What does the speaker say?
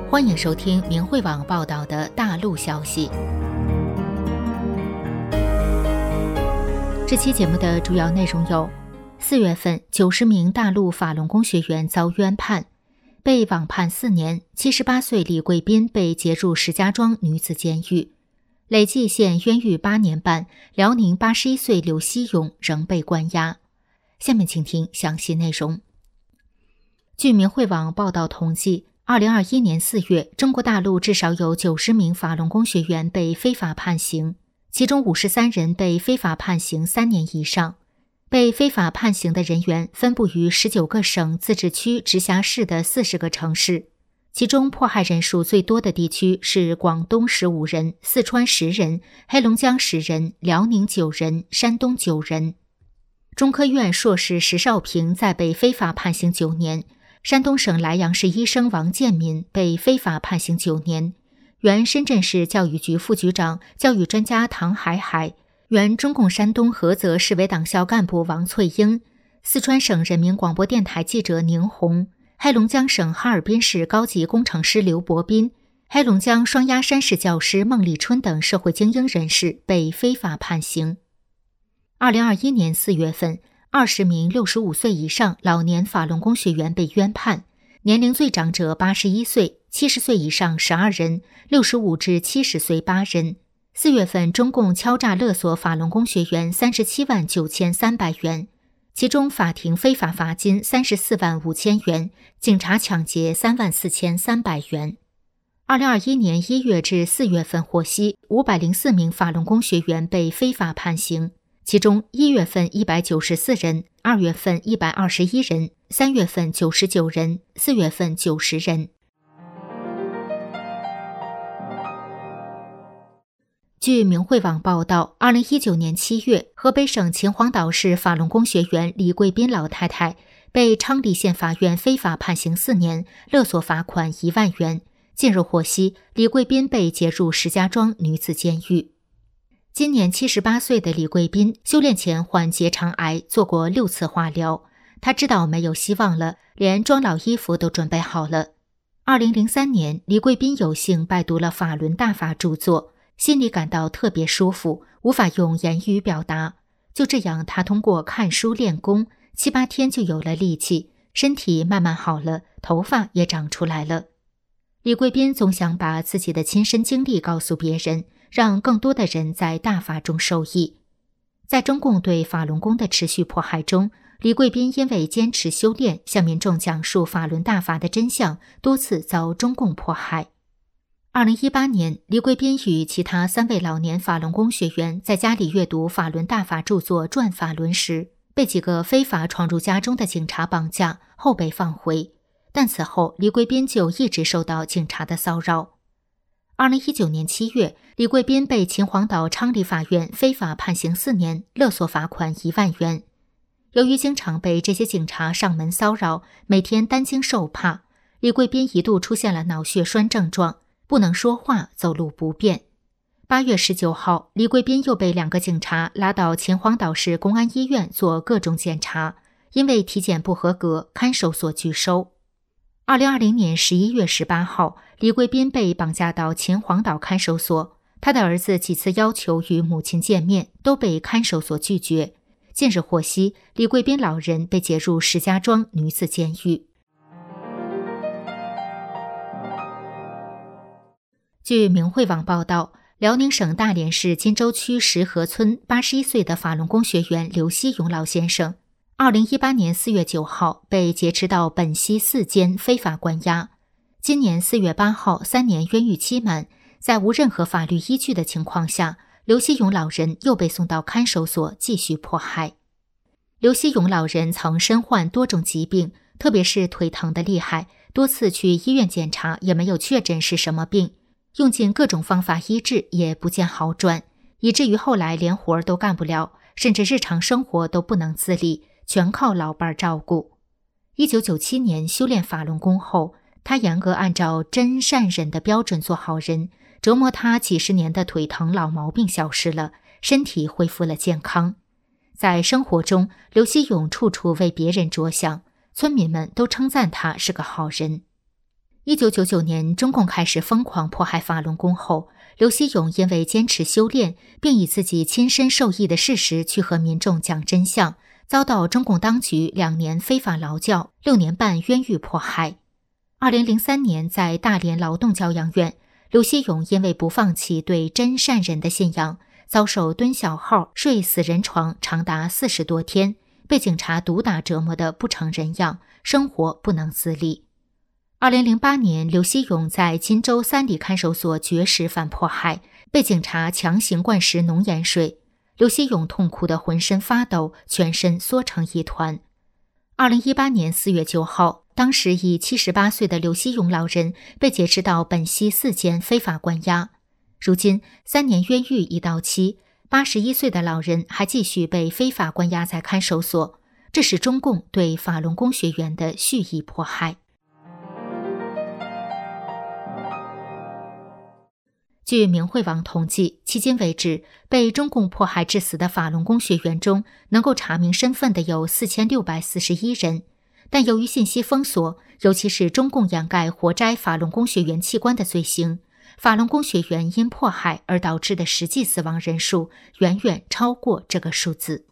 欢迎收听明慧网报道的大陆消息。这期节目的主要内容有：4月份90名大陆法轮功学员遭冤判，被网判4年，78岁李贵斌被劫入石家庄女子监狱，累计现冤狱8年半，辽宁81岁刘希勇仍被关押。下面请听详细内容。据明慧网报道统计，2021年4月，中国大陆至少有90名法轮功学员被非法判刑，其中53人被非法判刑3年以上。被非法判刑的人员分布于19个省、自治区、直辖市的40个城市，其中迫害人数最多的地区是广东15人、四川10人、黑龙江10人、辽宁9人、山东9人。中科院硕士石少平在被非法判刑9年，山东省莱阳市医生王建民被非法判刑9年，原深圳市教育局副局长、教育专家唐海海，原中共山东菏泽市委党校干部王翠英，四川省人民广播电台记者宁红，黑龙江省哈尔滨市高级工程师刘伯斌，黑龙江双鸭山市教师孟立春等社会精英人士被非法判刑。2021年4月份，20名65岁以上老年法轮功学员被冤判，年龄最长者81岁，70岁以上12人，65至70岁8人。4月份中共敲诈勒索法轮功学员37万9300元，其中法庭非法罚金34万5000元，警察抢劫3万4300元。2021年1月至4月份获悉，504名法轮功学员被非法判刑，其中1月份194人，2月份121人，3月份99人，4月份90人。据明慧网报道，2019年7月，河北省秦皇岛市法轮功学员李贵斌老太太被昌黎县法院非法判刑4年，勒索罚款1万元。近日获悉，李贵斌被劫入石家庄女子监狱。今年78岁的李贵斌修炼前患结肠癌，做过6次化疗，他知道没有希望了，连装老衣服都准备好了。2003年，李贵斌有幸拜读了法轮大法著作，心里感到特别舒服，无法用言语表达。就这样，他通过看书练功，7、8天就有了力气，身体慢慢好了，头发也长出来了。李贵斌总想把自己的亲身经历告诉别人，让更多的人在大法中受益。在中共对法轮功的持续迫害中，李贵斌因为坚持修炼，向民众讲述法轮大法的真相，多次遭中共迫害。2018年，李贵斌与其他3位老年法轮功学员在家里阅读法轮大法著作《转法轮》时，被几个非法闯入家中的警察绑架，后被放回。但此后，李贵斌就一直受到警察的骚扰。2019年7月，李贵斌被秦皇岛昌黎法院非法判刑4年，勒索罚款1万元。由于经常被这些警察上门骚扰，每天担惊受怕，李贵斌一度出现了脑血栓症状，不能说话，走路不便。8月19号，李贵斌又被2个警察拉到秦皇岛市公安医院做各种检查，因为体检不合格，看守所拒收。2020年11月18号，李贵斌被绑架到秦皇岛看守所，他的儿子几次要求与母亲见面，都被看守所拒绝。近日获悉，李贵斌老人被劫入石家庄女子监狱。据明慧网报道，辽宁省大连市金州区石河村81岁的法轮功学员刘希勇老先生2018年4月9号被劫持到本溪4监非法关押。今年4月8号，3年冤狱期满，在无任何法律依据的情况下，刘希勇老人又被送到看守所继续迫害。刘希勇老人曾身患多种疾病，特别是腿疼得厉害，多次去医院检查也没有确诊是什么病，用尽各种方法医治也不见好转，以至于后来连活都干不了，甚至日常生活都不能自理，全靠老伴照顾。1997年修炼法轮功后，他严格按照真善忍的标准做好人，折磨他几十年的腿疼老毛病消失了，身体恢复了健康。在生活中，刘希勇处处为别人着想，村民们都称赞他是个好人。 1999年，中共开始疯狂迫害法轮功后，刘锡勇因为坚持修炼，并以自己亲身受益的事实去和民众讲真相，遭到中共当局2年非法劳教、6年半冤狱迫害。2003年，在大连劳动教养院，刘锡勇因为不放弃对真善忍的信仰，遭受蹲小号、睡死人床长达40多天，被警察毒打折磨得不成人样，生活不能自理。2008年，刘锡勇在金州3里看守所绝食反迫害，被警察强行灌食浓盐水。刘锡勇痛哭得浑身发抖，全身缩成一团。2018年4月9号，当时已78岁的刘锡勇老人被劫持到本溪4间非法关押。如今3年冤狱已到期，81岁的老人还继续被非法关押在看守所，这是中共对法轮功学员的蓄意迫害。据明慧网统计，迄今为止，被中共迫害致死的法轮功学员中，能够查明身份的有4641人。但由于信息封锁，尤其是中共掩盖活摘法轮功学员器官的罪行，法轮功学员因迫害而导致的实际死亡人数远远超过这个数字。